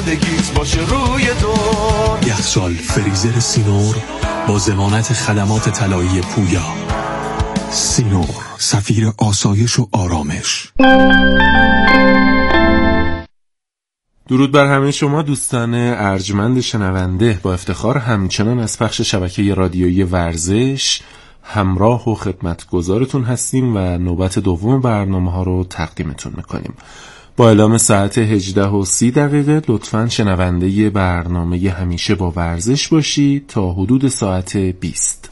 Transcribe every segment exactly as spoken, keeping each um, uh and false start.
زندگیت باشه روی دور. یخچال فریزر سینور با ضمانت خدمات طلایی پویا. سینور، سفیر آسایش و آرامش. درود بر همه شما دوستان ارجمند شنونده. با افتخار همچنان از پخش شبکه رادیویی ورزش همراه و خدمتگزارتون هستیم و نوبت دوم برنامه ها رو تقدیمتون میکنیم. با اعلام ساعت هجده و سی دقیقه لطفاً شنونده برنامه همیشه با ورزش باشید تا حدود ساعت بیست.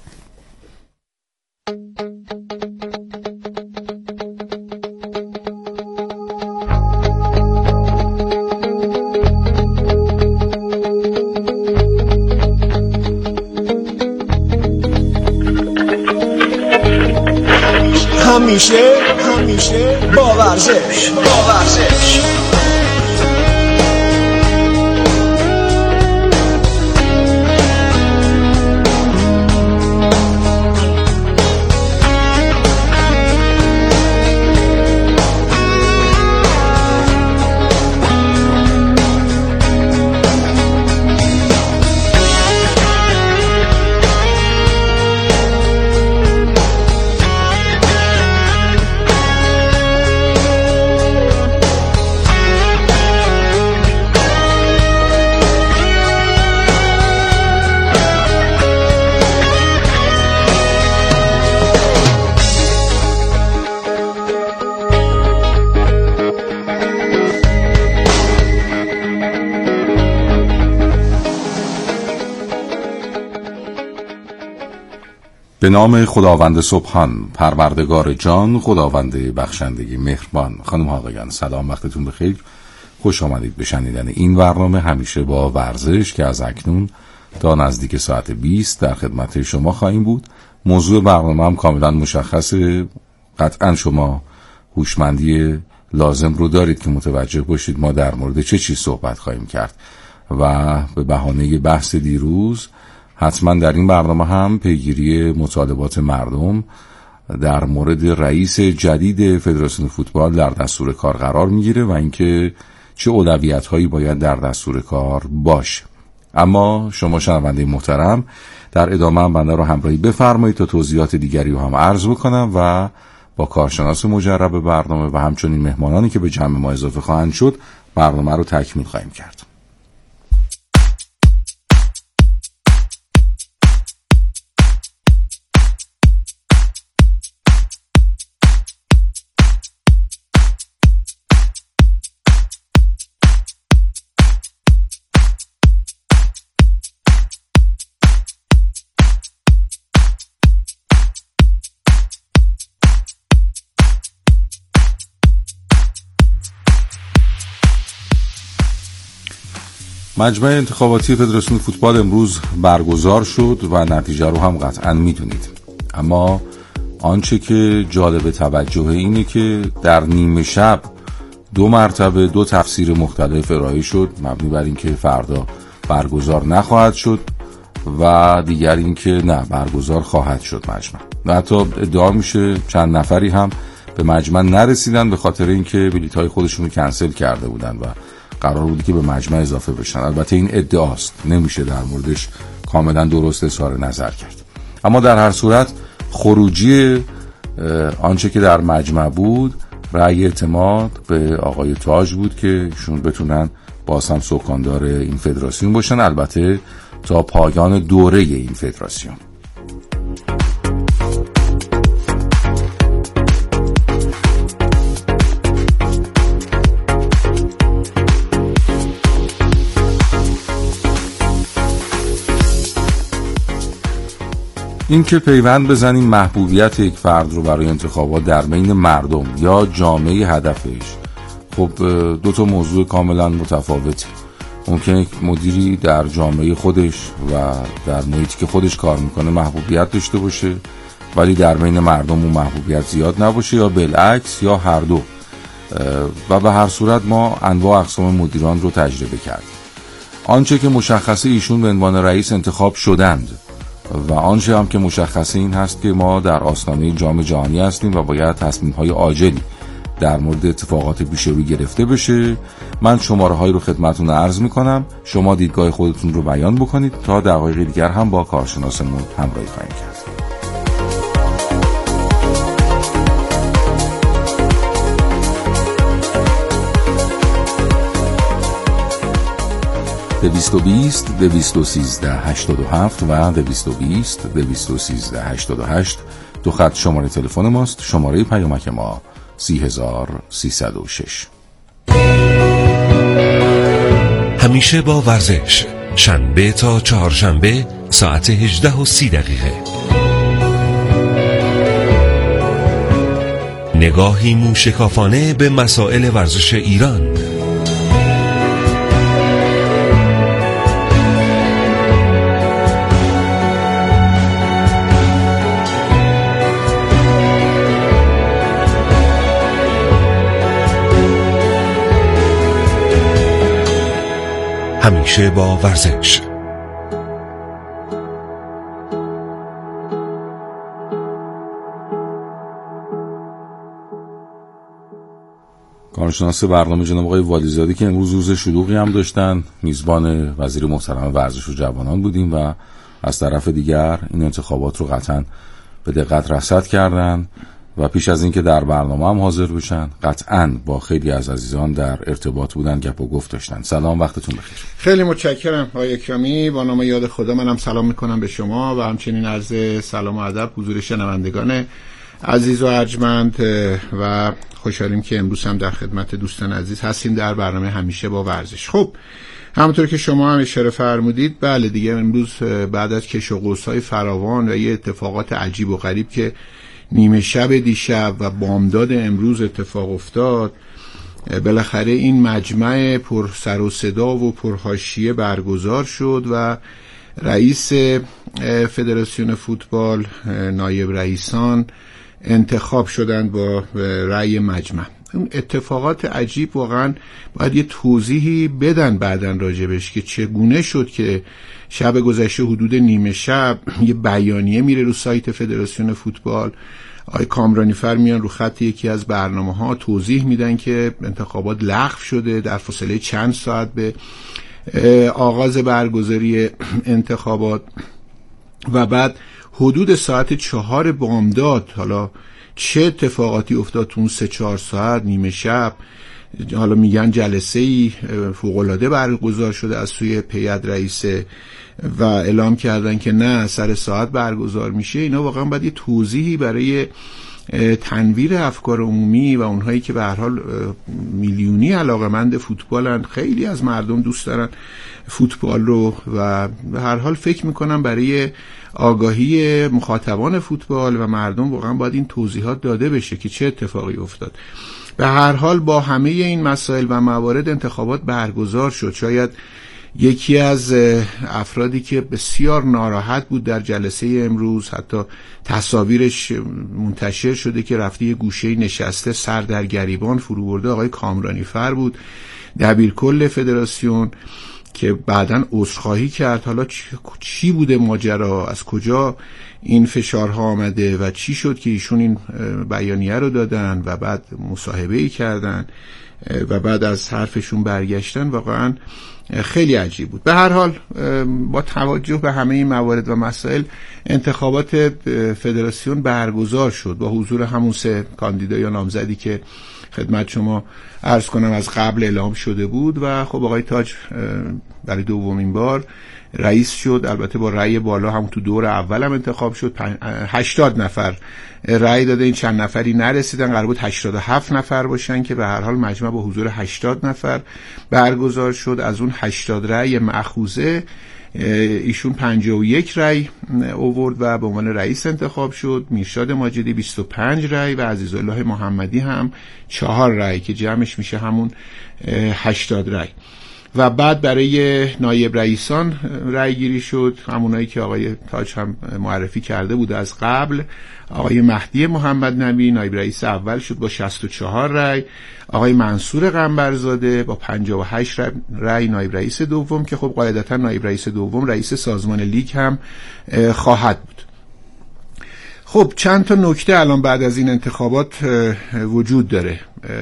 همیشه همیشه با ورزش با ورزش به نام خداوند سبحان، پروردگار جان، خداوند بخشنده مهربان. خانم ها آقایان سلام، وقتتون بخیر. خوش آمدید به شنیدن این برنامه همیشه با ورزش که از اکنون تا نزدیک ساعت بیست در خدمت شما خواهیم بود. موضوع برنامه هم کاملا مشخصه. قطعا شما هوشمندی لازم رو دارید که متوجه باشید ما در مورد چه چیز صحبت خواهیم کرد و به بهانه بحث دیروز حتما در این برنامه هم پیگیری مطالبات مردم در مورد رئیس جدید فدراسیون فوتبال در دستور کار قرار میگیره و اینکه چه اولویت‌هایی باید در دستور کار باشه. اما شما شنونده محترم در ادامه هم بنده رو همراهی بفرمایید تا توضیحات دیگری رو هم عرض بکنم و با کارشناس مجرب برنامه و همچنین مهمانانی که به جمع ما اضافه خواهند شد برنامه رو تکمیل خواهیم کرد. مجمع انتخاباتی فدراسیون فوتبال امروز برگزار شد و نتیجه رو هم قطعا میدونید. اما آنچه که جالب توجه اینه که در نیمه شب دو مرتبه دو تفسیر مختلف ارائه شد، مبنی بر اینکه فردا برگزار نخواهد شد و دیگر اینکه نه برگزار خواهد شد مجمع. و حتی ادعا میشه چند نفری هم به مجمع نرسیدن به خاطر اینکه بلیط‌های خودشون رو کنسل کرده بودن و قرار بودی که به مجمع اضافه بشن. البته این ادعاست، نمیشه در موردش کاملا درست اظهار نظر کرد. اما در هر صورت خروجی آنچه که در مجمع بود رأی اعتماد به آقای تاج بود که ایشون بتونن باز هم سکاندار این فدراسیون باشن، البته تا پایان دوره این فدراسیون. این که پیوند بزنیم محبوبیت یک فرد رو برای انتخابات در بین مردم یا جامعه هدفش، خب دو تا موضوع کاملا متفاوته. ممکنه یک مدیری در جامعه خودش و در محیطی که خودش کار میکنه محبوبیت داشته باشه ولی در بین مردم اون محبوبیت زیاد نباشه، یا بالعکس، یا هر دو. و به هر صورت ما انواع اقسام مدیران رو تجربه کردیم. آنچه که مشخصه ایشون به عنوان رئیس انتخاب شدند و آنچه هم که مشخصه این هست که ما در آستانه جام جهانی هستیم و باید تصمیم‌های عاجلی در مورد اتفاقات پیش رو گرفته بشه. من شماره های رو خدمتتون عرض میکنم، شما دیدگاه خودتون رو بیان بکنید تا دقایق دیگر هم با کارشناسمون همراهی خواهیم کرد. دویست و بیست دویست و سیزده هشتاد و هفت و دویست و بیست دویست و سیزده هشتاد و هشت دو خط شماره تلفن ماست. شماره پیامک ما سی هزار سیصد و شش. همیشه با ورزش، شنبه تا چهارشنبه ساعت هجده و سی دقیقه. نگاهی موشکافانه به مسائل ورزش ایران. همیشه با ورزش. کارشناس برنامه جناب آقای والیزاده که امروز روز شلوغی هم داشتن، میزبان وزیر محترم ورزش و جوانان بودیم و از طرف دیگر این انتخابات رو قطعا به دقت رصد کردن و پیش از اینکه در برنامه هم حاضر بشن قطعاً با خیلی از عزیزان در ارتباط بودن، گپ و گفت داشتن. سلام، وقتتون بخیر. خیلی متشکرم آقای اکرامی. با نام یاد خدا منم سلام میکنم به شما و همچنین عرض سلام و ادب حضور شنوندگان عزیز و ارجمند و خوشحالیم که امروز هم در خدمت دوستان عزیز هستیم در برنامه همیشه با ورزش. خب همونطور که شما هم اشاره فرمودید، بله دیگه امروز بعد از کش و قوس‌های فراوان و یه اتفاقات عجیب و غریب که نیمه شب دیشب و بامداد امروز اتفاق افتاد، بالاخره این مجمع پر سر و صدا و پرحاشیه برگزار شد و رئیس فدراسیون فوتبال، نایب رئیسان انتخاب شدند با رأی مجمع. اون اتفاقات عجیب واقعا باید یه توضیحی بدن بعدن راجبش که چگونه شد که شب گذشته حدود نیمه شب یه بیانیه میره رو سایت فدراسیون فوتبال، آقای کامرانیفر میان رو خط یکی از برنامه ها توضیح میدن که انتخابات لغو شده در فاصله چند ساعت به آغاز برگزاری انتخابات و بعد حدود ساعت چهار بامداد حالا چه اتفاقاتی افتاد تو اون سه چهار ساعت نیمه شب، حالا میگن جلسه‌ای فوق‌العاده برگزار شده از سوی هیئت رئیسه و اعلام کردن که نه سر ساعت برگزار میشه. اینا واقعا باید یه توضیحی برای تنویر افکار عمومی و اونهایی که به هر حال میلیونی علاقه‌مند فوتبالن، خیلی از مردم دوست دارن فوتبال رو و به هر حال فکر میکنم برای آگاهی مخاطبان فوتبال و مردم واقعا باید این توضیحات داده بشه که چه اتفاقی افتاد. به هر حال با همه این مسائل و موارد انتخابات برگزار شد. شاید یکی از افرادی که بسیار ناراحت بود در جلسه امروز، حتی تصاویرش منتشر شده که رفته یه گوشه نشسته سر در گریبان فرو برده، آقای کامرانیفر بود، دبیرکل فدراسیون، که بعداً عذرخواهی کرد. حالا چی بوده ماجرا، از کجا این فشارها آمده و چی شد که ایشون این بیانیه رو دادن و بعد مصاحبه‌ای کردن و بعد از حرفشون برگشتن، واقعاً خیلی عجیب بود. به هر حال با توجه به همه این موارد و مسائل انتخابات فدراسیون برگزار شد با حضور همون سه کاندیدا یا نامزدی که خدمت شما عرض کنم از قبل اعلام شده بود و خب آقای تاج برای دومین بار رئیس شد. البته با رأی بالا هم تو دور اول هم انتخاب شد. هشتاد نفر رأی داده، این چند نفری نرسیدن، قرار بود هشتاد و هفت نفر باشن که به هر حال مجمع با حضور هشتاد نفر برگزار شد. از اون هشتاد رأی مأخوذه ایشون پنجاه و یک رأی آورد و به عنوان رئیس انتخاب شد. میرشاد ماجدی بیست و پنج رأی و عزیزالله محمدی هم چهار رأی که جمعش میشه همون هشتاد رأی. و بعد برای نایب رئیسان رأی گیری شد، همونایی که آقای تاج هم معرفی کرده بود از قبل. آقای مهدی محمد نبی نایب رئیس اول شد با شصت و چهار رأی، آقای منصور قنبرزاده با پنجاه و هشت رأی نایب رئیس دوم، که خب قاعدتا نایب رئیس دوم رئیس سازمان لیگ هم خواهد بود. خب چند تا نکته الان بعد از این انتخابات وجود داره.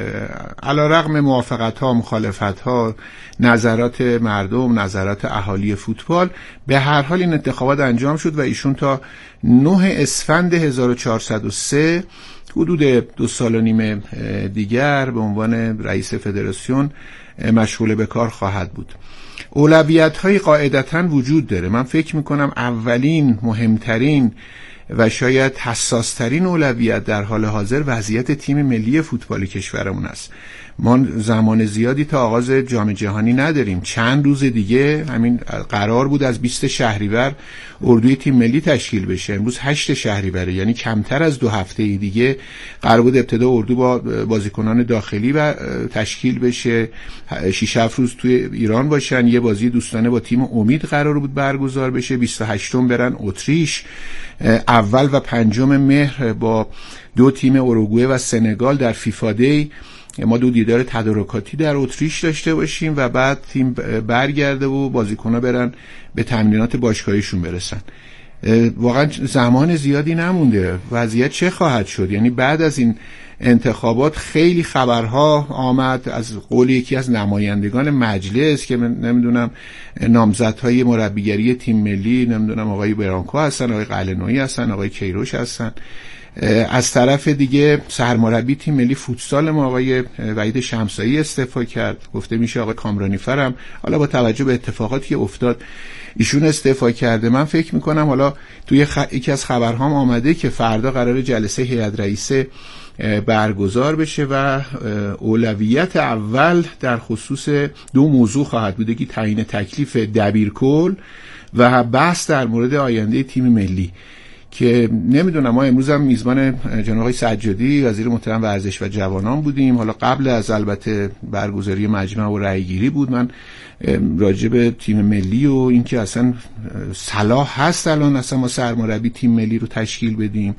علیرغم موافقت‌ها، مخالفت‌ها، نظرات مردم، نظرات اهالی فوتبال، به هر حال این انتخابات انجام شد و ایشون تا نه اسفند هزار و چهارصد و سه حدود دو سال و نیم دیگر به عنوان رئیس فدراسیون مشغول به کار خواهد بود. اولویت‌های قاعدتاً وجود داره. من فکر می‌کنم اولین، مهمترین و شاید حساسترین اولویت در حال حاضر وضعیت تیم ملی فوتبال کشورمون است. ما زمان زیادی تا آغاز جام جهانی نداریم. چند روز دیگه همین قرار بود از بیست شهریور اردوی تیم ملی تشکیل بشه. امروز هشت شهریوره، یعنی کمتر از دو هفته دیگه قرار بود ابتدا اردو با بازیکنان داخلی و تشکیل بشه، شش هفت روز توی ایران باشن، یه بازی دوستانه با تیم امید قرار بود برگزار بشه، بیست و هشتم برن اتریش، اول و پنجم مهر با دو تیم اوروگوئه و سنگال در فیفا دی ما دو دیدار تدارکاتی در اتریش داشته باشیم و بعد تیم برگرده و بازیکن‌ها برن به تمرینات باشگاهیشون برسن. واقعا زمان زیادی نمونده. وضعیت چه خواهد شد؟ یعنی بعد از این انتخابات خیلی خبرها آمد از قول یکی از نمایندگان مجلس که من نمیدونم نامزدهای مربیگری تیم ملی، نمیدونم آقای برانکو هستن، آقای قلعه‌نویی هستن، آقای کیروش هستن. از طرف دیگه سرمربی تیم ملی فوتسال ما آقای وحید شمسایی استعفا کرد. گفته میشه آقای کامرانی فرم حالا با توجه به اتفاقاتی که افتاد ایشون استعفا کرده. من فکر میکنم حالا توی خ... یکی از خبرهام آمده که فردا قرار جلسه هیئت رئیسه برگزار بشه و اولویت اول در خصوص دو موضوع خواهد بود، که تعیین تکلیف دبیرکل و بحث در مورد آینده تیم ملی که نمیدونم. ما امروز هم میزبان جناب آقای سجادی وزیر محترم ورزش و جوانان بودیم. حالا قبل از البته برگزاری مجمع و رأیگیری بود. من راجع به تیم ملی و اینکه اصلا صلاح هست الان اصلا ما سرمربی تیم ملی رو تشکیل بدیم،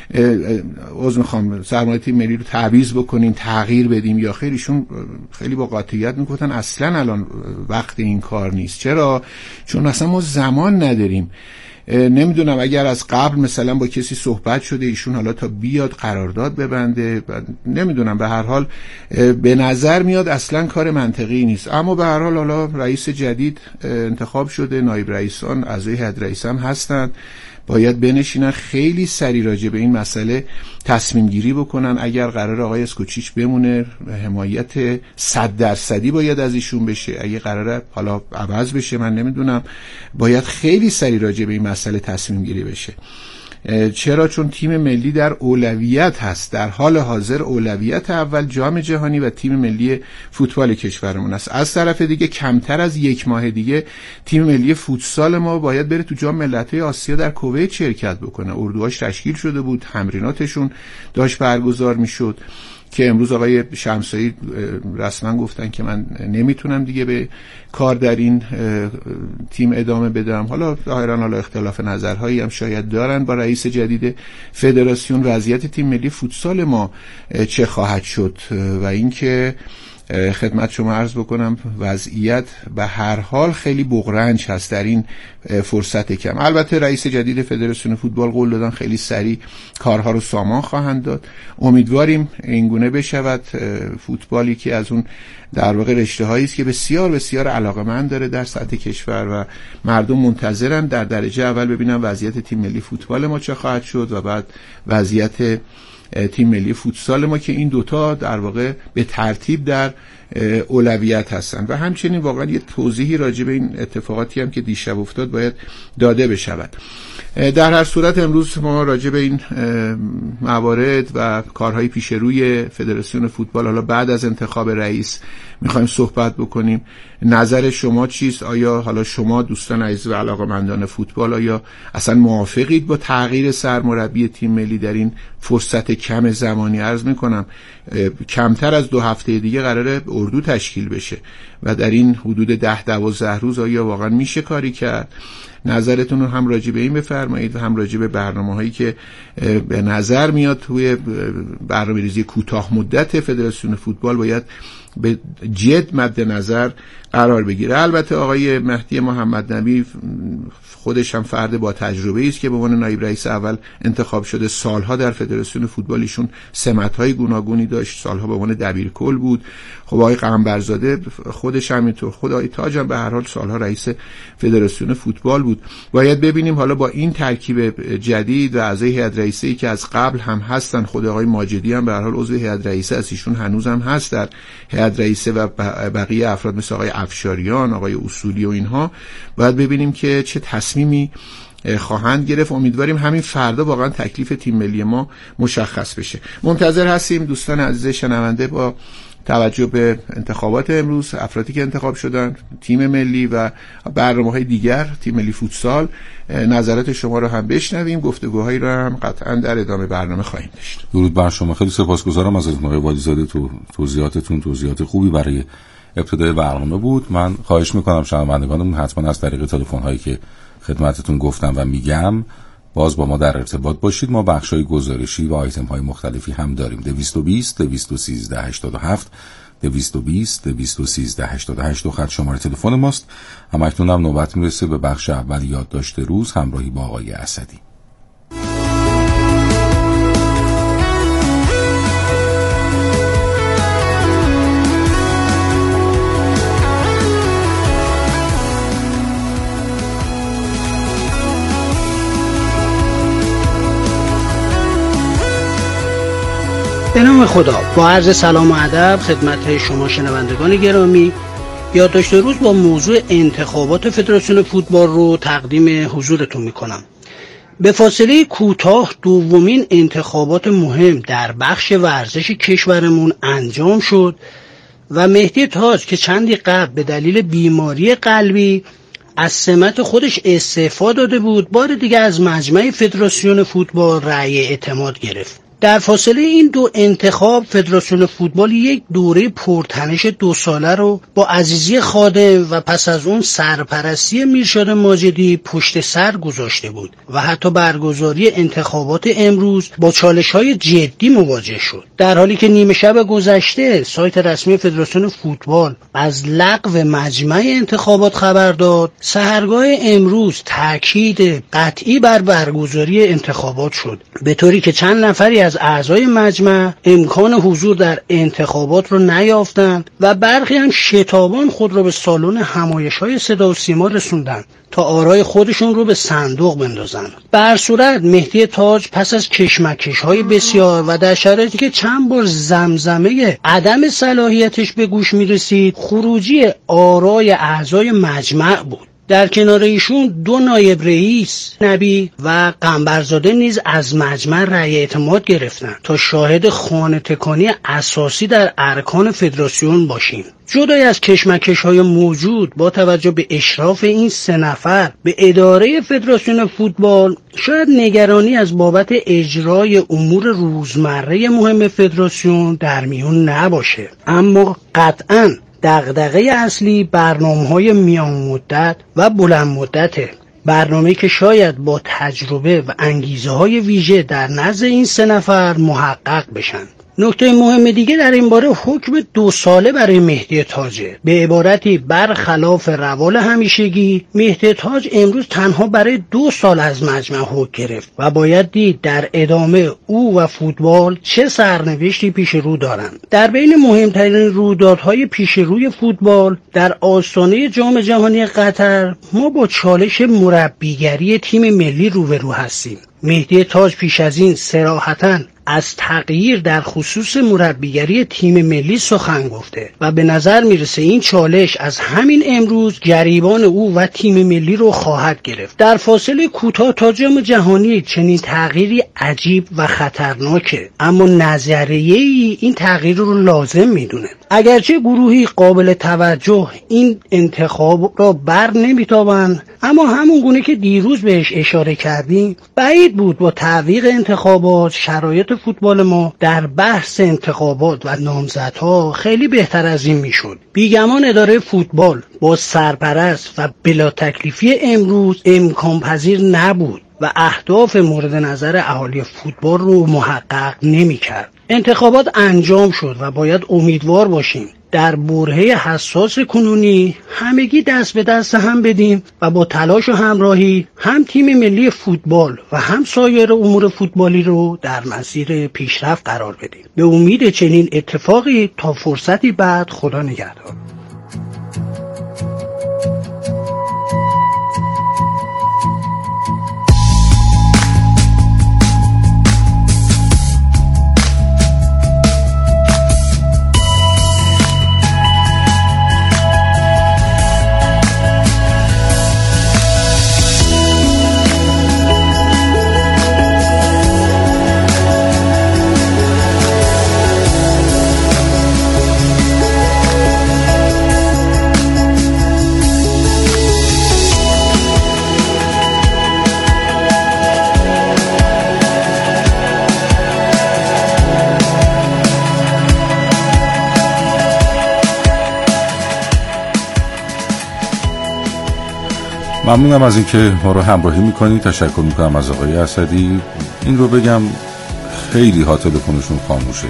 عذر میخوام، سرمربی تیم ملی رو تعویض بکنیم، تغییر بدیم یا خیر، ایشون خیلی با قاطعیت میگفتن اصلا الان وقت این کار نیست. چرا؟ چون اصلا ما زمان نداریم. نمیدونم اگر از قبل مثلا با کسی صحبت شده ایشون حالا تا بیاد قرارداد ببنده، نمیدونم. به هر حال به نظر میاد اصلا کار منطقی نیست. اما به هر حال حالا رئیس جدید انتخاب شده، نایب رئیسان اعضای هیئت رئیسان هستند، باید بنشینن خیلی سری راجع به این مسئله تصمیم گیری بکنن. اگر قرار آقای اسکوچیچ بمونه حمایت صد درصدی باید از ایشون بشه، اگه قراره حالا عوض بشه من نمیدونم، باید خیلی سری راجع به این مسئله تصمیم گیری بشه. چرا؟ چون تیم ملی در اولویت هست. در حال حاضر اولویت اول جام جهانی و تیم ملی فوتبال کشورمون است. از طرف دیگه کمتر از یک ماه دیگه تیم ملی فوتسال ما باید بره تو جام ملت‌های آسیا در کویت شرکت بکنه. اردوهاش تشکیل شده بود، تمریناتشون داشت برگزار میشد که امروز آقای شمسایی رسما گفتن که من نمیتونم دیگه به کار در این تیم ادامه بدم. حالا ظاهرا حالا اختلاف نظرهایی هم شاید دارن با رئیس جدید فدراسیون. وضعیت تیم ملی فوتسال ما چه خواهد شد و اینکه خدمت شما عرض بکنم وضعیت به هر حال خیلی بغرنج هست در این فرصت کم. البته رئیس جدید فدراسیون فوتبال قول دادن خیلی سریع کارها رو سامان خواهند داد. امیدواریم اینگونه بشود. فوتبالی که از اون در واقع رشته‌هایی است که بسیار بسیار علاقه‌مند داره در سطح کشور و مردم منتظرن در درجه اول ببینن وضعیت تیم ملی فوتبال ما چه خواهد شد و بعد وضعیت تیم ملی فوتسال ما، که این دوتا در واقع به ترتیب در اولویت هستن. و همچنین واقعا یه توضیحی راجع به این اتفاقاتی هم که دیشب افتاد باید داده بشود. در هر صورت امروز ما راجع به این موارد و کارهای پیش روی فدراسیون فوتبال حالا بعد از انتخاب رئیس میخوایم صحبت بکنیم. نظر شما چیست؟ آیا حالا شما دوستان عزیز و علاقه‌مندان فوتبال آیا اصلا موافقید با تغییر سرمربی تیم ملی در این فرصت کم زمانی؟ عرض میکنم کمتر از دو هفته دیگه قراره اردو تشکیل بشه و در این حدود ده دوازده روز آیا واقعا میشه کاری کرد؟ نظرتون رو هم راجع به این بفرمایید و هم راجع به برنامه‌هایی که به نظر میاد توی برنامه‌ریزی کوتاه مدت فدراسیون فوتبال باید به جد مد نظر قرار بگیره. البته آقای مهدی محمد نبی خودش هم فرد با تجربه است که به عنوان نایب رئیس اول انتخاب شده. سالها در فدراسیون فوتبال ایشون سمت‌های گوناگونی داشت، سالها به عنوان دبیرکل بود. خب آقای قنبرزاده خودش هم اینطور، خود آقای تاج هم به هر حال سالها رئیس فدراسیون فوتبال بود. باید ببینیم حالا با این ترکیب جدید و اعضای هیئت رئیسه‌ای که از قبل هم هستن، خود آقای ماجدی هم به هر حال عضو هیئت رئیسه است، ایشون هنوز هم هست در هیئت رئیسه و بقیه افراد مثل آقای افشاریان، آقای اصولی و اینها، باید ببینیم که چه تصمیمی خواهند گرفت. امیدواریم همین فردا واقعا تکلیف تیم ملی ما مشخص بشه. منتظر هستیم دوستان عزیز شنونده با توجه به انتخابات امروز، افرادی که انتخاب شدن، تیم ملی و برنامه‌های دیگر، تیم ملی فوتسال، نظرات شما رو هم بشنویم، گفتگوهایی رو هم قطعا در ادامه برنامه خواهیم داشت. درود بر شما. خیلی سپاسگزارم از آقای وادی‌زاده، تو توضیحاتتون توضیحات خوبی برای ابتدای برنامه بود. من خواهش میکنم شنوندگانمون حتما از طریق تلفن هایی که خدمتتون گفتم و میگم باز با ما در ارتباط باشید. ما بخشای گزارشی و آیتم های مختلفی هم داریم. دویست و بیست دویست و سیزده هشتاد و هفت دویست و بیست دویست و سیزده هشتاد و هشت خط شماره تلفن ماست. همکنون هم نوبت میرسه به بخش اول یادداشت روز همراهی با آقای اسدی. به نام خدا، با عرض سلام و ادب خدمت شما شنوندگان گرامی، یادداشت روز با موضوع انتخابات فدراسیون فوتبال رو تقدیم حضورتون میکنم. به فاصله کوتاه دومین انتخابات مهم در بخش ورزش کشورمون انجام شد و مهدی تاج که چندی قبل به دلیل بیماری قلبی از سمت خودش استعفا داده بود، بار دیگه از مجمع فدراسیون فوتبال رأی اعتماد گرفت. در فاصله این دو انتخاب فدراسیون فوتبال یک دوره پرتنش دو ساله رو با عزیزی خادم و پس از اون سرپرستی میرشاد ماجدی پشت سر گذاشته بود و حتی برگزاری انتخابات امروز با چالش‌های جدی مواجه شد. در حالی که نیمه شب گذشته سایت رسمی فدراسیون فوتبال از لغو مجمع انتخابات خبر داد، سحرگاه امروز تاکید قطعی بر برگزاری انتخابات شد، به طوری که چند نفری از اعضای مجمع امکان حضور در انتخابات رو نیافتند و برخی هم شتابان خود را به سالن همایش‌های صدا و سیما رسوندند تا آرای خودشون رو به صندوق بندازن. به هر صورت مهدی تاج پس از کشمکش‌های بسیار و در شرایطی که چند بار زمزمه عدم صلاحیتش به گوش می‌رسید، خروجی آرای اعضای مجمع بود. در کنار ایشون دو نایب رئیس نبی و قنبرزاده نیز از مجمع رأی اعتماد گرفتند تا شاهد خانه تکانی اساسی در ارکان فدراسیون باشیم. جدای از کشمکش‌های موجود، با توجه به اشراف این سه نفر به اداره فدراسیون فوتبال، شاید نگرانی از بابت اجرای امور روزمره مهم فدراسیون در میون نباشه، اما قطعاً دغدغه اصلی برنامه‌های میان مدت و بلند مدته. برنامه‌ای که شاید با تجربه و انگیزه‌های ویژه در نزد این سه نفر محقق بشن. نکته مهم دیگه در این باره حکم دو ساله برای مهدی تاجه. به عبارتی برخلاف روال همیشگی، مهدی تاج امروز تنها برای دو سال از مجمع حکم گرفت و باید دید در ادامه او و فوتبال چه سرنوشتی پیش رو دارند. در بین مهمترین رویدادهای پیش روی فوتبال در آستانه جام جهانی قطر، ما با چالش مربیگری تیم ملی روبرو هستیم. مهدی تاج پیش از این صراحتاً از تغییر در خصوص مربیگری تیم ملی سخن گفته و به نظر میرسه این چالش از همین امروز گریبان او و تیم ملی رو خواهد گرفت. در فاصله کوتاه تا جام جهانی چنین تغییری عجیب و خطرناکه، اما نظریه‌ای این تغییر رو لازم میدونه. اگرچه گروهی قابل توجه این انتخاب را بر نمیتابند، اما همون گونه که دیروز بهش اشاره کردیم، بعید بود با تعویق انتخابات شرایط فوتبال ما در بحث انتخابات و نامزدها خیلی بهتر از این میشد. بیگمان اداره فوتبال با سرپرست و بلا تکلیفی امروز امکان پذیر نبود و اهداف مورد نظر اهالی فوتبال رو محقق نمی کرد. انتخابات انجام شد و باید امیدوار باشیم در برهه حساس کنونی همگی دست به دست هم بدیم و با تلاش و همراهی هم تیم ملی فوتبال و هم سایر امور فوتبالی رو در مسیر پیشرفت قرار بدیم. به امید چنین اتفاقی تا فرصتی بعد. خدا نگهدار. ممنونم از اینکه ما رو همراهی میکنید. تشکر میکنم از آقای اسدی. این رو بگم خیلی ها تلفنشون خاموشه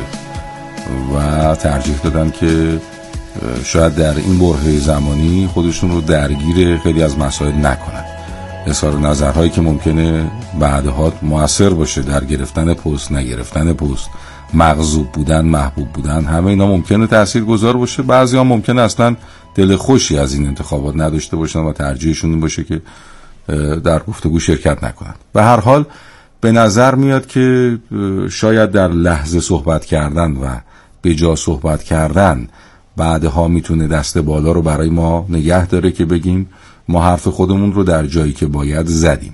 و ترجیح دادن که شاید در این برهه زمانی خودشون رو درگیر خیلی از مسائل نکنن. اظهار نظرهایی که ممکنه بعدها مؤثر باشه در گرفتن پست، نگرفتن پست، مغضوب بودن، محبوب بودن، همه اینا ممکنه تاثیرگذار باشه. بعضی ها ممکنه اصلا دل خوشی از این انتخابات نداشته باشن و ترجیحشون این باشه که در گفتگو شرکت نکنن. به هر حال به نظر میاد که شاید در لحظه صحبت کردن و به جا صحبت کردن بعدها میتونه دست بالا رو برای ما نگه داره که بگیم ما حرف خودمون رو در جایی که باید زدیم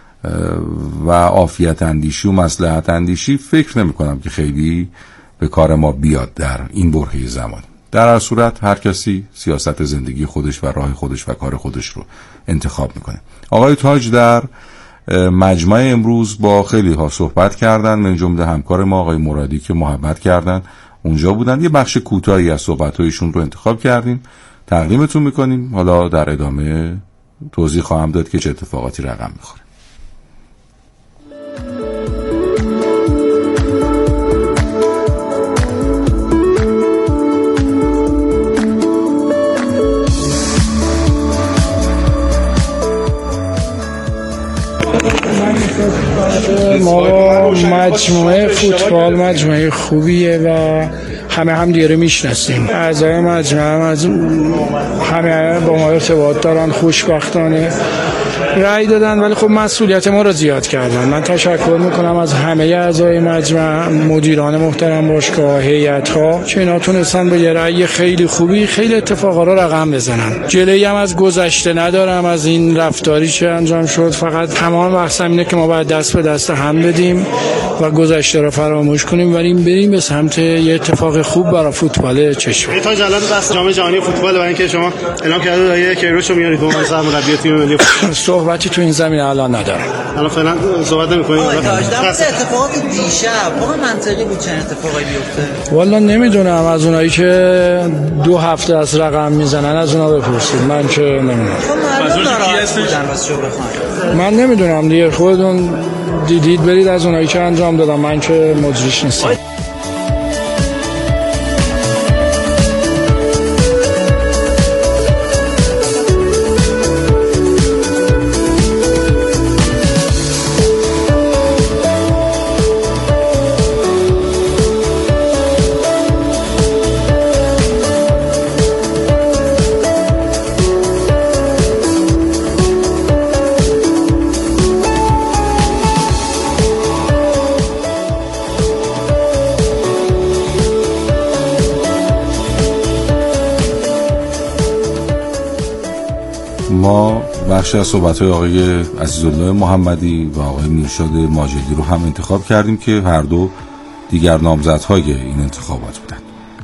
و عافیت اندیشی و مصلحت اندیشی فکر نمی کنم که خیلی به کار ما بیاد در این برهه زمان. در هر صورت هر کسی سیاست زندگی خودش و راه خودش و کار خودش رو انتخاب میکنه. آقای تاج در مجمع امروز با خیلی ها صحبت کردن، من جمله همکار ما آقای مرادی که محبت کردن اونجا بودن. یه بخش کوتاهی از صحبت‌هایشون رو انتخاب کردیم، تقدیمتون میکنیم. حالا در ادامه توضیح خواهم داد که چه اتفاقاتی رقم میخوره. ما مجموعه فوتبال مجموعه خوبیه و همه هم دیگه میشناسیم. اعضای مجموعه هم از همه با ما ارتباط دارن، خوشبختانه رأی دادن، ولی خب مسئولیت ما رو زیاد کردن. من تشکر میکنم از همه اعضای مجمع، مدیران محترم باشگاه، هیئت‌ها که اینا تونستن با یه رأی خیلی خوبی خیلی اتفاقا رو رقم بزنن. جلویی هم از گذشته ندارم از این رفتاری که انجام شد، فقط تمام بحثم اینه که ما باید دست به دست هم بدیم و گذشته رو فراموش کنیم ولی بریم به سمت یه اتفاق خوب برای فوتبال چشم. تا جلال بحث جام جهانی فوتبال برای اینکه شما اعلام کردید آیه کیروش رو میارید به عنوان سرمربی تیم ملی فوتبال. صحبتی تو این زمینه الان ندارم. الان فعلا صحبت نمی‌کنید. اتفاقات دیشب واقعا منطقی بود چه اتفاقی بیفته؟ والا نمیدونم، از اونایی که دو هفته از رقم میزنن از اونا بپرسید، من که نمیدونم. من نمیدونم دیگه، خودتون دیدید برید از اونایی که انجام دادم، من که مدیرش نیستم. ما بخش از صحبت‌های آقای عزیزالله محمدی و آقای میرشاد ماجدی رو هم انتخاب کردیم که هر دو دیگر نامزدهای این انتخابات بودند.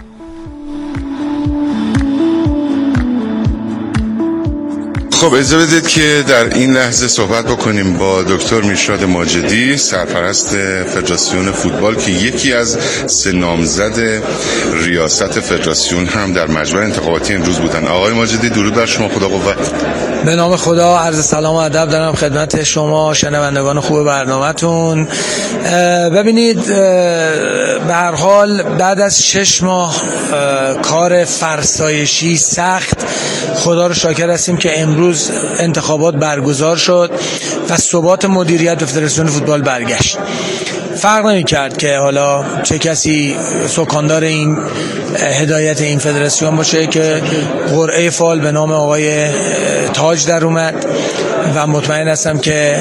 خب اجازه بدید که در این لحظه صحبت بکنیم با دکتر میرشاد ماجدی، سرپرست فدراسیون فوتبال که یکی از سه نامزد ریاست فدراسیون هم در مجمع انتخاباتی امروز بودن. آقای ماجدی درود بر شما، خدا قوت. به نام خدا عرض سلام و ادب دارم خدمت شما شنوندگان خوب برنامه‌تون. ببینید به هر حال بعد از شش ماه کار فرسایشی سخت خدا رو شاکر هستیم که امروز انتخابات برگزار شد و ثبات مدیریت به فدراسیون فوتبال برگشت. فرق نمی کرد که حالا چه کسی سکاندار این هدایت این فدراسیون باشه که قرعه فال به نام آقای تاج در اومد و مطمئن هستم که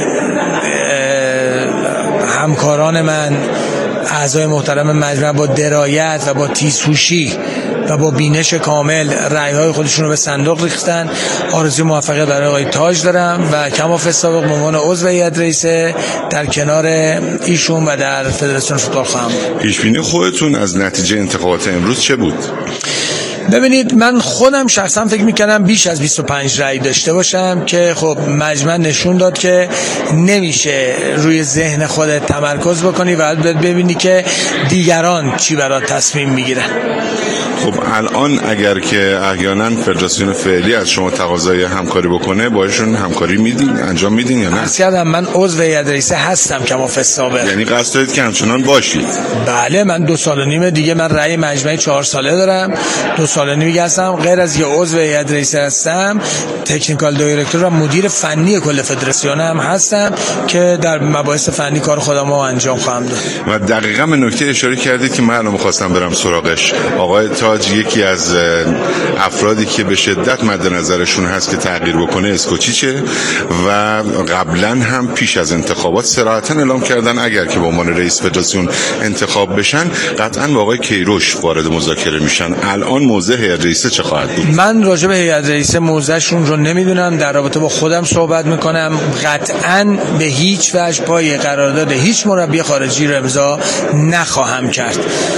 همکاران من اعضای محترم مجمع با درایت و با تیزهوشی و با بینش کامل رأی‌های خودشون رو به صندوق ریختن. آرزوی موفقیت برای آقای تاج دارم و کما فسابق به عنوان عضو هیئت رئیسه در کنار ایشون و در فدراسیون فوتبال خواهم. پیش‌بینی خودتون از نتیجه انتخابات امروز چه بود؟ ببینید من خودم شخصا فکر میکنم بیش از بیست و پنج رأی داشته باشم که خب مجمع نشون داد که نمیشه روی ذهن خودت تمرکز بکنی و ببینی که دیگران چی برات تصمیم میگیرن. خب الان اگر که احیانا فدراسیون فعلی از شما تقاضای همکاری بکنه باشون همکاری میدین انجام میدین یا نه؟ اصلا من عضو هیئت رئیسه هستم کما فسابق. یعنی قصد دارید که همچنان باشید؟ بله من دو سال و نیم دیگه من رأی مجمع چهار ساله دارم. دو سال و نیم هستم غیر از یه عضو هیئت رئیسه هستم تکنیکال دایرکتور و مدیر فنی کل فدراسیون هم هستم که در مباحث فنی کار خودم رو انجام خواهم داد. و دقیقاً به نکته اشاره کردید که من الان می‌خواستم برم سراغش. آقای تاج یکی از افرادی که به شدت مد نظرشون هست که تغییر بکنه اسکوچیچه و قبلا هم پیش از انتخابات صراحتاً اعلام کردن اگر که به عنوان رئیس فدراسیون انتخاب بشن قطعاً با آقای کیروش وارد مذاکره میشن. الان موضع هیئت رئیسه چه خواهد بود؟ من راجع به هیئت رئیسه موضعشون رو نمیدونم، در رابطه با خودم صحبت میکنم. قطعاً به هیچ وجه پای قرارداد هیچ مربی خارجی رو امضا نخواهم کرد.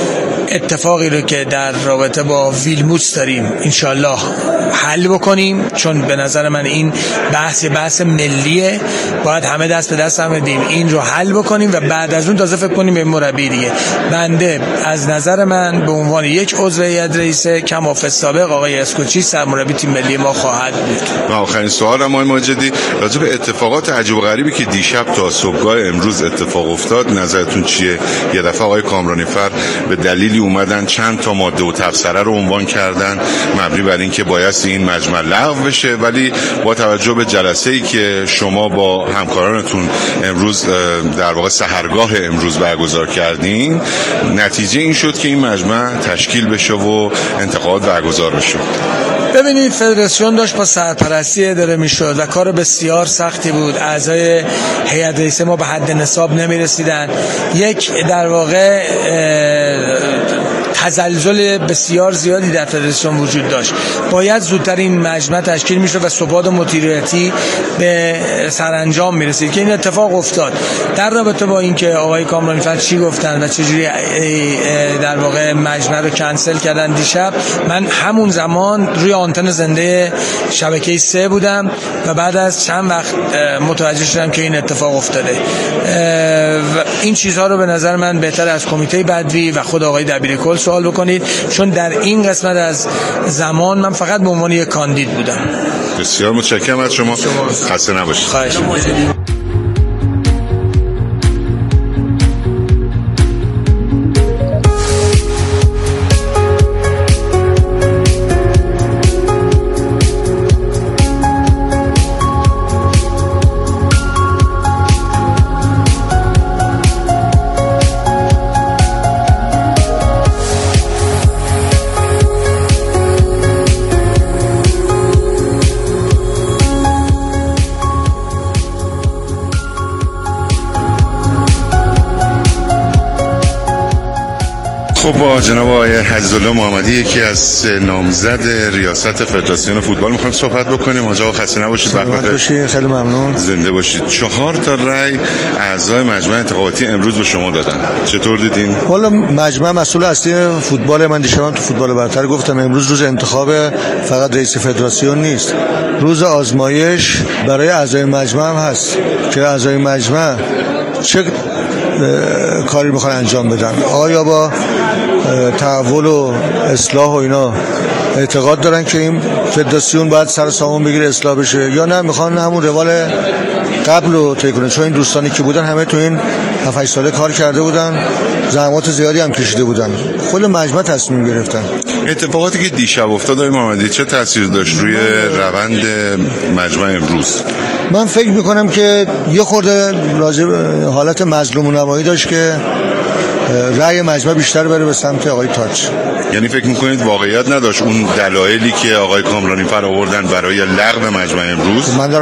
اتفاقی رو که در رابطه با ویلموتس داریم انشالله حل بکنیم، چون به نظر من این بحث بحث ملیه، باید همه دست به دست هم بدیم این رو حل بکنیم و بعد از اون تازه فکر کنیم به مربی دیگه. بنده از نظر من به عنوان یک عضو هیئت رئیسه کما فسابق آقای اسکوچی سرمربی تیم ملی ما خواهد بود. و آخرین سوال آقای ماجدی راجع به اتفاقات عجیب و غریبی که دیشب تا صبحگاه امروز اتفاق افتاد نظرتون چیه؟ یه دفعه آقای کامرانیفر به دلیلی اومدن چند تا ماده و تبصره رو عنوان کردن مبنی بر این که بایستی این مجمع لغو بشه، ولی با توجه به جلسه‌ای که شما با همکارانتون امروز در واقع سحرگاه امروز برگزار کردین نتیجه این شد که این مجمع تشکیل بشه و انتخابات برگزار بشه. ببینید فدراسیون داشت با سرپرستی اداره میشد و کار بسیار سختی بود. اعضای هیئت رئیسه ما به حد نصاب نمیرسیدن. یک در واقع تزلزل بسیار زیادی در فدراسیون وجود داشت. باید زودتر این مجمع تشکیل میشد و ثبات مدیریتی به سرانجام میرسید که این اتفاق افتاد. در رابطه با اینکه آقای کامرانیفر چی گفتن و چجوری در واقع مجمع رو کنسل کردن دیشب، من همون زمان روی آنتن زنده شبکه سه بودم و بعد از چند وقت متوجه شدم که این اتفاق افتاده. و این چیزها رو به نظر من بهتر از کمیته بدوی و خود آقای دبیرکل سوال بکنید، چون در این قسمت از زمان من فقط به عنوان یک کاندید بودم. بسیار متشکرم از شما. خسته نباشید. خواهش می‌کنم. خب با جناب آقای حجزالله محمدی یکی از نامزد ریاست فدراسیون فوتبال میخوایم صحبت بکنیم. آقا خسته نباشید. وقت بخیر. خیلی ممنون. زنده باشید. چهار تا رأی اعضای مجمع انتخاباتی امروز به شما دادن، چطور دیدین؟ والا مجمع مسئول اصلی فوتبال، من دیشب تو فوتبال برتر گفتم امروز روز انتخاب فقط رئیس فدراسیون نیست، روز آزمایش برای اعضای مجمع هم هست که اعضای مجمع چه کاری میخوان انجام بدن. آیا با تحول و اصلاح و اینا اعتقاد دارن که این فدراسیون باید سر سامون بگیره اصلاح بشه، یا نه میخوان همون روال قبل رو طی کنه؟ چون این دوستانی که بودن همه تو این هفت هشت ساله کار کرده بودن، زحمات زیادی هم کشیده بودن، خود مجمع تصمیم گرفتن. اتفاقاتی که دیشب افتاد آقای محمدی چه تاثیر داشت روی روند مجمع امروز؟ من فکر میکنم که یه خورده راجع به حالت مظلوم نمایی داشت که رأی مجمع بیشتر بره به سمت آقای تاج. یعنی فکر میکنید واقعیت نداشت اون دلایلی که آقای کامرانی فر آوردن برای لغو مجمع امروز؟ من